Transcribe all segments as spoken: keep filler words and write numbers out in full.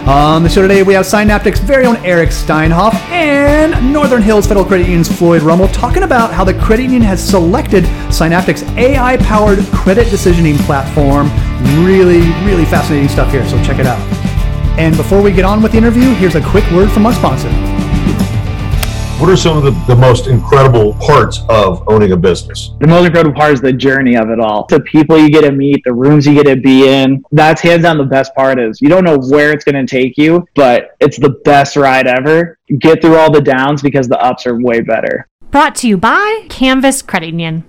On the show today, we have Synaptic's very own Eric Steinhoff and Northern Hills Federal Credit Union's Floyd Rummel talking about how the credit union has selected Synaptic's A I-powered credit decisioning platform. Really, really fascinating stuff here, so check it out. And before we get on with the interview, here's a quick word from our sponsor. What are some of the, the most incredible parts of owning a business? The most incredible part is the journey of it all. The people you get to meet, the rooms you get to be in. That's hands down the best part is you don't know where it's going to take you, but it's the best ride ever. Get through all the downs because the ups are way better. Brought to you by Canvas Credit Union.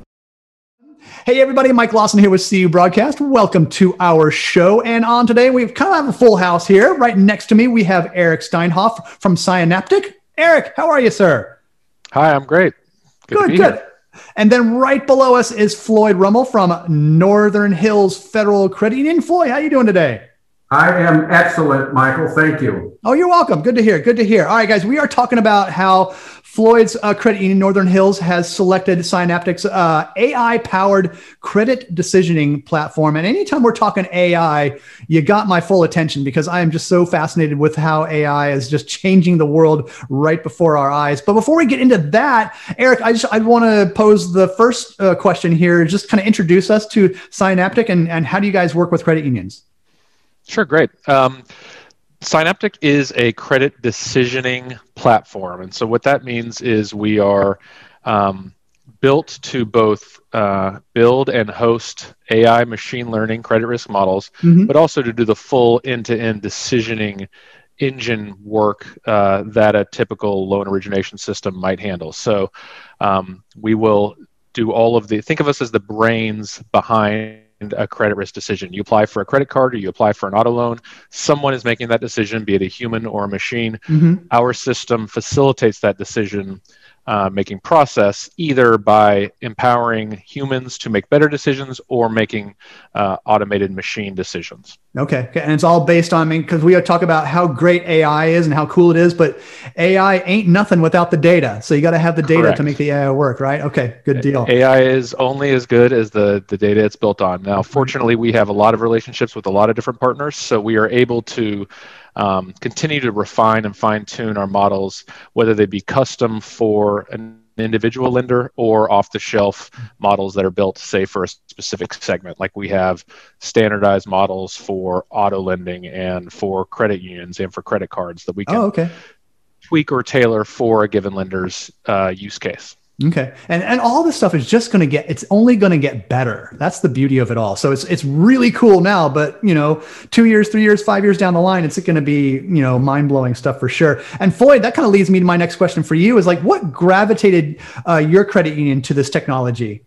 Hey everybody, Mike Lawson here with C U Broadcast. Welcome to our show. And on today, we kind of have a full house here. Right next to me, we have Eric Steinhoff from Synaptic. Eric, how are you, sir? Hi, I'm great. Good, good. To be good. Here. And then right below us is Floyd Rummel from Northern Hills Federal Credit Union. Floyd, how are you doing today? I am excellent, Michael. Thank you. Oh, you're welcome. Good to hear. Good to hear. All right, guys, we are talking about how Floyd's uh, Credit Union, Northern Hills, has selected Synaptic's uh, A I-powered credit decisioning platform. And anytime we're talking A I, you got my full attention because I am just so fascinated with how A I is just changing the world right before our eyes. But before we get into that, Eric, I just I want to pose the first uh, question here. Just kind of introduce us to Synaptic and, and how do you guys work with credit unions? Sure, great. Um, Synaptic is a credit decisioning platform. And so what that means is we are um, built to both uh, build and host A I machine learning credit risk models, mm-hmm. but also to do the full end-to-end decisioning engine work uh, that a typical loan origination system might handle. So um, we will do all of the, think of us as the brains behind a credit risk decision. You apply for a credit card or you apply for an auto loan, someone is making that decision, be it a human or a machine. Mm-hmm. Our system facilitates that decision uh, making process either by empowering humans to make better decisions or making uh, automated machine decisions. Okay. okay. And it's all based on, I mean, because we talk about how great A I is and how cool it is, but A I ain't nothing without the data. So you got to have the data Correct. To make the A I work, right? Okay. Good deal. A I is only as good as the, the data it's built on. Now, fortunately, we have a lot of relationships with a lot of different partners, so we are able to um, continue to refine and fine tune our models, whether they be custom for an individual lender or off-the-shelf models that are built, say, for a specific segment. Like we have standardized models for auto lending and for credit unions and for credit cards that we can oh, okay. tweak or tailor for a given lender's uh, use case. Okay. And and all this stuff is just going to get, it's only going to get better. That's the beauty of it all. So it's it's really cool now, but you know, two years, three years, five years down the line, it's going to be, you know, mind blowing stuff for sure. And Floyd, that kind of leads me to my next question for you is like, what gravitated uh, your credit union to this technology?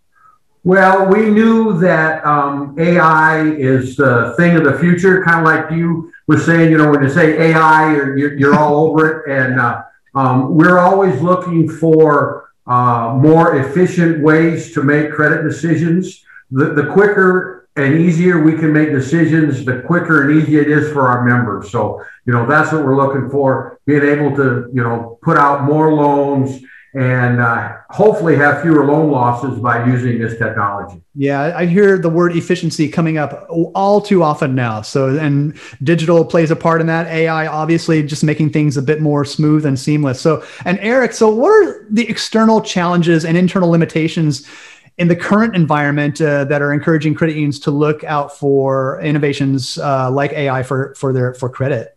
Well, we knew that um, A I is the thing of the future, kind of like you were saying, you know, when you say A I, you're, you're, you're all over it. And uh, um, we're always looking for Uh, more efficient ways to make credit decisions. The, the quicker and easier we can make decisions, the quicker and easier it is for our members. So, you know, that's what we're looking for, being able to, you know, put out more loans and uh, hopefully have fewer loan losses by using this technology. Yeah, I hear the word efficiency coming up all too often now. So, and digital plays a part in that. A I obviously just making things a bit more smooth and seamless. So, and Eric, so what are the external challenges and internal limitations in the current environment uh, that are encouraging credit unions to look out for innovations uh, like A I for for their for credit?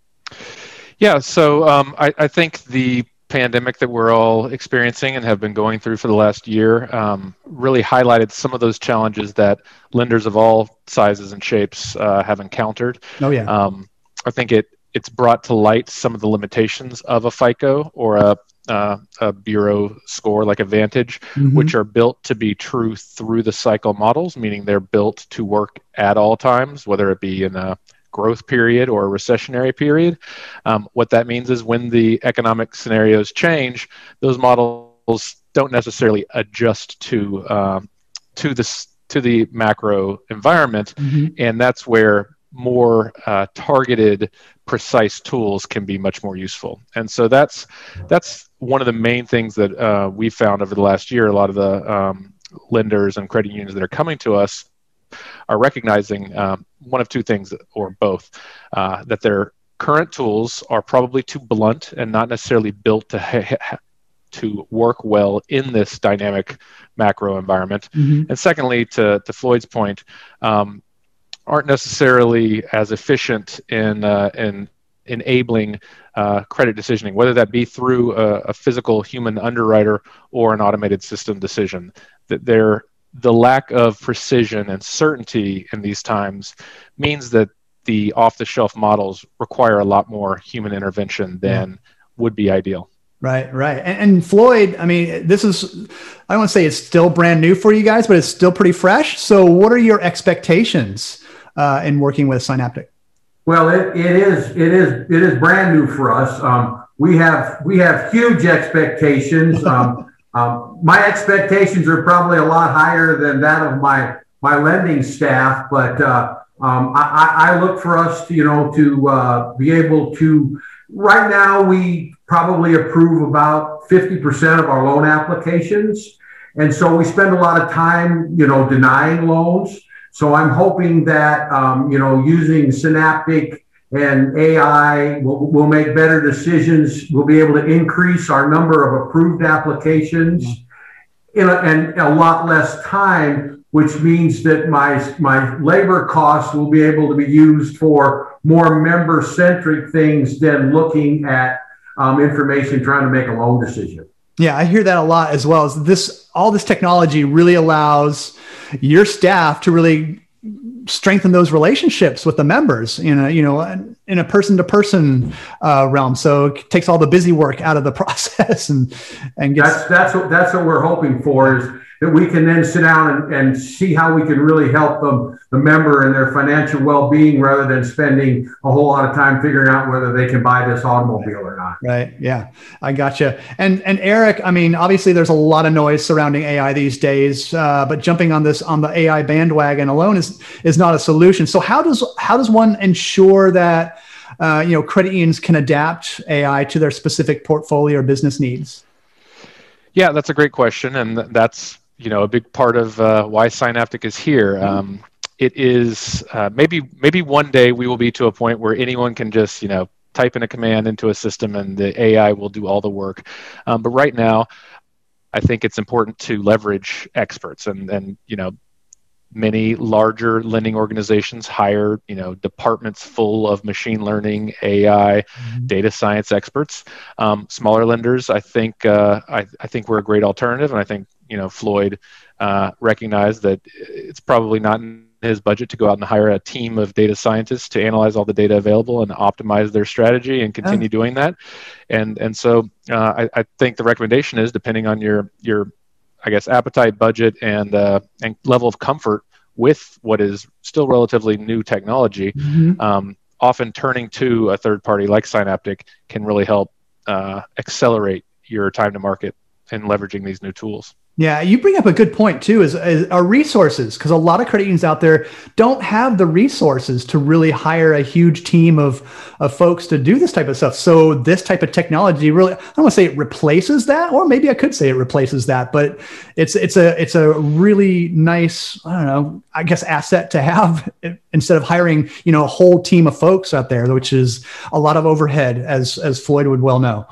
Yeah, so um, I, I think the pandemic that we're all experiencing and have been going through for the last year um, really highlighted some of those challenges that lenders of all sizes and shapes uh, have encountered. Oh yeah. Um, I think it it's brought to light some of the limitations of a FICO or a uh, a bureau score like a Vantage, mm-hmm. which are built to be true through the cycle models, meaning they're built to work at all times, whether it be in a growth period or a recessionary period. Um, what that means is when the economic scenarios change, those models don't necessarily adjust to um, to this to the macro environment, mm-hmm. and that's where more uh, targeted, precise tools can be much more useful. And so that's that's one of the main things that uh, we found over the last year. A lot of the um, lenders and credit unions that are coming to us are recognizing um, one of two things, or both, uh, that they're current tools are probably too blunt and not necessarily built to ha- to work well in this dynamic macro environment. Mm-hmm. And secondly, to, to Floyd's point, um, aren't necessarily as efficient in uh, in enabling uh, credit decisioning, whether that be through a, a physical human underwriter or an automated system decision. That they're the lack of precision and certainty in these times means that the off-the-shelf models require a lot more human intervention than yeah. would be ideal. Right, right. And, and Floyd, I mean, this is, I don't want to say it's still brand new for you guys, but it's still pretty fresh. So what are your expectations uh, in working with Synaptic? Well, it, it is, it is, it is brand new for us. Um, we have, we have huge expectations. Um, Um, my expectations are probably a lot higher than that of my my lending staff, but uh, um, I, I look for us, to, you know, to uh, be able to. Right now, we probably approve about fifty percent of our loan applications, and so we spend a lot of time, you know, denying loans. So I'm hoping that um, you know, using Synaptic and A I will will make better decisions. We'll be able to increase our number of approved applications in a, and a lot less time, which means that my my labor costs will be able to be used for more member-centric things than looking at um, information trying to make a loan decision. Yeah, I hear that a lot as well. As this, all this technology really allows your staff to really strengthen those relationships with the members in a, you know, in a person-to-person uh, realm. So it takes all the busy work out of the process and, and gets. That's, that's what, that's what we're hoping for, is that we can then sit down and, and see how we can really help them, the member and their financial well-being, rather than spending a whole lot of time figuring out whether they can buy this automobile or not. Right. Yeah, I gotcha. And, and Eric, I mean, obviously there's a lot of noise surrounding A I these days, uh, but jumping on this, on the A I bandwagon alone is, is not a solution. So how does, how does one ensure that, uh, you know, credit unions can adapt A I to their specific portfolio or business needs? Yeah, that's a great question. And that's, you know, a big part of uh, why Synaptic is here. Um, it is uh, maybe maybe one day we will be to a point where anyone can just, you know, type in a command into a system and the A I will do all the work. Um, but right now, I think it's important to leverage experts, and and you know, many larger lending organizations hire, you know, departments full of machine learning, A I, mm-hmm. data science experts. Um, smaller lenders, I think, uh, I, I think we're a great alternative, and I think, you know, Floyd uh, recognized that it's probably not in his budget to go out and hire a team of data scientists to analyze all the data available and optimize their strategy and continue oh. doing that. And and so uh, I, I think the recommendation is, depending on your your I guess, appetite, budget, and uh, and level of comfort with what is still relatively new technology, mm-hmm. um, often turning to a third party like Synaptic can really help uh, accelerate your time to market in leveraging these new tools. Yeah, you bring up a good point too, is, is our resources, because a lot of credit unions out there don't have the resources to really hire a huge team of, of folks to do this type of stuff. So this type of technology really, I don't want to say it replaces that, or maybe I could say it replaces that, but it's it's a it's a really nice, I don't know, I guess asset to have instead of hiring, you know, a whole team of folks out there, which is a lot of overhead, as as Floyd would well know.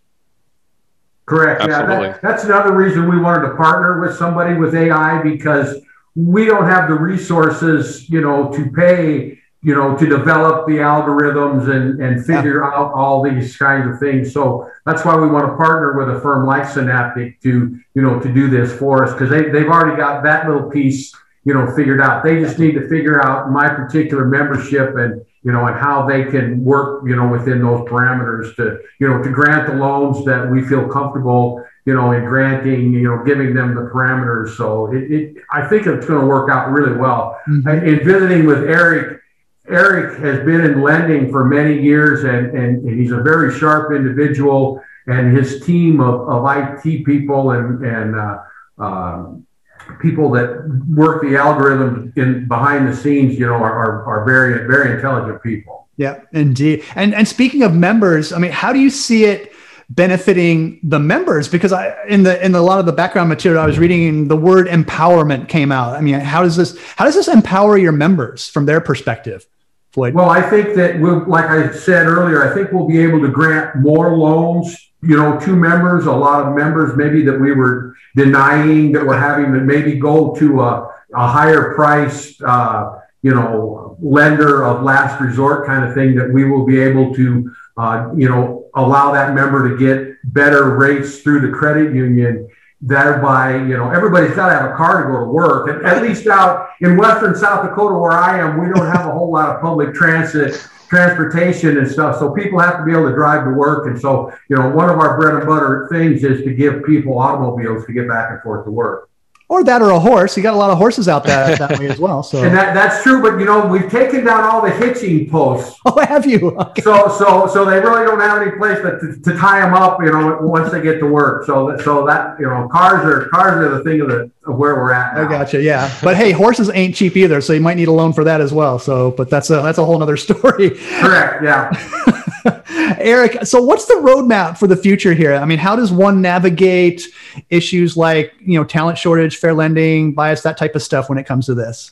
Correct. Absolutely. Yeah, that, that's another reason we wanted to partner with somebody with A I, because we don't have the resources, you know, to pay, you know, to develop the algorithms and, and figure yeah. out all these kinds of things. So that's why we want to partner with a firm like Synaptic to, you know, to do this for us, because they, they've already got that little piece, you know, figured out. They just need to figure out my particular membership and, you know, and how they can work, you know, within those parameters to, you know, to grant the loans that we feel comfortable, you know, in granting, you know, giving them the parameters. So it, it I think it's going to work out really well. Mm-hmm. In visiting with Eric, Eric has been in lending for many years, and, and, and he's a very sharp individual, and his team of, of I T people and, and, uh, um, people that work the algorithm in behind the scenes, you know, are, are, are very, very intelligent people. Yeah, indeed. And and speaking of members, I mean, how do you see it benefiting the members? Because I, in the in the, a lot of the background material I was reading, the word empowerment came out. I mean, how does this how does this empower your members from their perspective? Floyd? Well, I think that we'll, like I said earlier, I think we'll be able to grant more loans, you know, to members, a lot of members maybe that we were denying, that we're having to maybe go to a, a higher priced, uh, you know, lender of last resort kind of thing, that we will be able to, uh, you know, allow that member to get better rates through the credit union. Thereby, you know, everybody's got to have a car to go to work. And at least out in western South Dakota where I am, we don't have a whole lot of public transit, transportation and stuff. So people have to be able to drive to work. And so, you know, one of our bread and butter things is to give people automobiles to get back and forth to work. Or that, or a horse. You got a lot of horses out there that way as well. So and that, that's true, but you know, we've taken down all the hitching posts. Oh, have you? Okay. So, so, so they really don't have any place to, to, to tie them up, you know, once they get to work. So, that, so that, you know, cars are cars are the thing of the of where we're at now. I gotcha. Yeah, but hey, horses ain't cheap either, so you might need a loan for that as well. So, but that's a that's a whole nother story. Correct. Yeah. Eric, so what's the roadmap for the future here? I mean, how does one navigate issues like, you know, talent shortage, fair lending, bias, that type of stuff when it comes to this?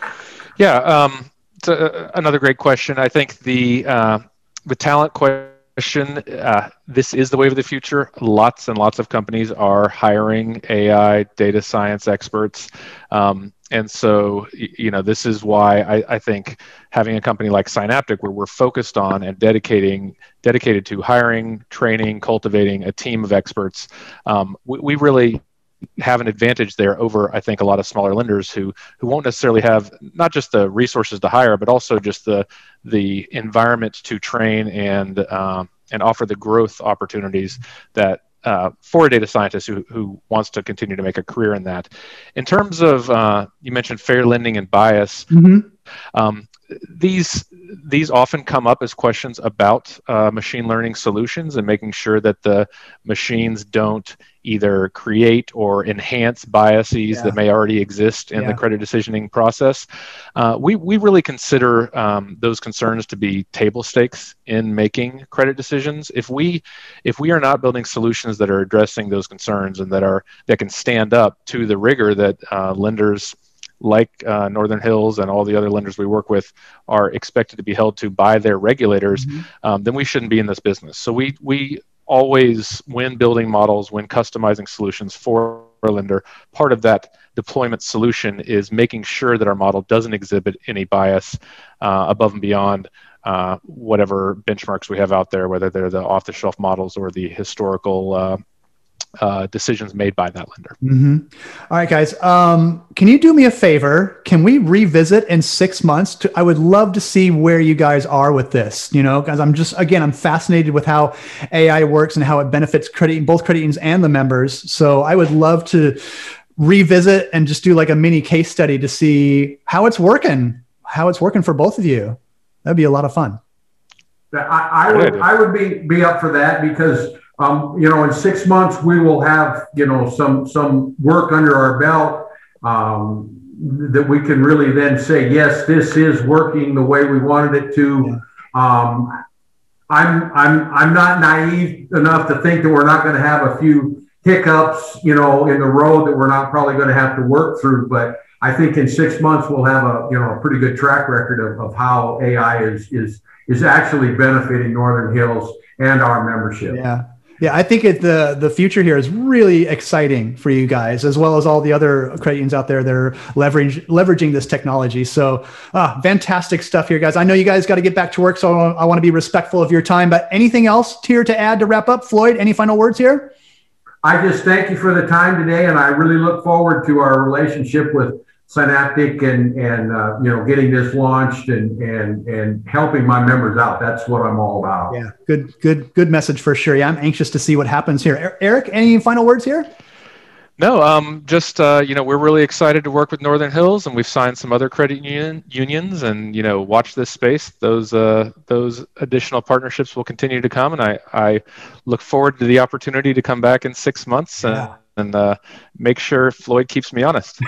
Yeah, um, it's a, another great question. I think the uh, the talent question, uh, this is the wave of the future. Lots and lots of companies are hiring A I, data science experts. Um, and so, you know, this is why I, I think having a company like Synaptic, where we're focused on and dedicating, dedicated to hiring, training, cultivating a team of experts, um, we, we really have an advantage there over, I think, a lot of smaller lenders who who won't necessarily have not just the resources to hire, but also just the the environment to train and um, and offer the growth opportunities that uh, for a data scientist who who wants to continue to make a career in that. In terms of uh, you mentioned fair lending and bias. Mm-hmm. Um, these these often come up as questions about uh, machine learning solutions and making sure that the machines don't either create or enhance biases yeah. that may already exist in yeah. the credit decisioning process. Uh, we we really consider um, those concerns to be table stakes in making credit decisions. If we if we are not building solutions that are addressing those concerns and that are that can stand up to the rigor that uh, lenders like uh, Northern Hills and all the other lenders we work with are expected to be held to by their regulators, mm-hmm. um, then we shouldn't be in this business. So we we always, when building models, when customizing solutions for a lender, part of that deployment solution is making sure that our model doesn't exhibit any bias uh, above and beyond uh, whatever benchmarks we have out there, whether they're the off-the-shelf models or the historical uh, Uh, decisions made by that lender. Mm-hmm. All right, guys. Um, can you do me a favor? Can we revisit in six months? To, I would love to see where you guys are with this. You know, because I'm just again, I'm fascinated with how A I works and how it benefits credit, both credit unions and the members. So I would love to revisit and just do like a mini case study to see how it's working, how it's working for both of you. That'd be a lot of fun. I, I would, I would be be up for that because. Um, you know, in six months, we will have, you know, some some work under our belt um, that we can really then say, yes, this is working the way we wanted it to. Yeah. Um, I'm I'm I'm not naive enough to think that we're not going to have a few hiccups, you know, in the road that we're not probably going to have to work through. But I think in six months we'll have a you know a pretty good track record of, of how A I is is is actually benefiting Northern Hills and our membership. Yeah. Yeah, I think it, the the future here is really exciting for you guys, as well as all the other credit unions out there that are leveraging leveraging this technology. So, ah, fantastic stuff here, guys. I know you guys got to get back to work, so I want to be respectful of your time. But anything else here to add to wrap up, Floyd? Any final words here? I just thank you for the time today, and I really look forward to our relationship with Synaptic and and uh, you know getting this launched and and and helping my members out. That's what I'm all about. Yeah, good good good message for sure. Yeah, I'm anxious to see what happens here. Eric, any final words here? No, um, just uh, you know we're really excited to work with Northern Hills, and we've signed some other credit union unions, and you know watch this space. Those uh, those additional partnerships will continue to come, and I I look forward to the opportunity to come back in six months. And, yeah. and uh, make sure Floyd keeps me honest.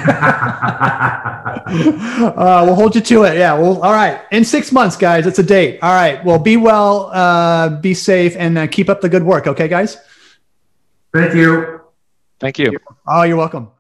uh, we'll hold you to it. Yeah. Well, all right. In six months, guys, it's a date. All right. Well, be well, uh, be safe, and uh, keep up the good work. Okay, guys? Thank you. Thank you. Oh, you're welcome.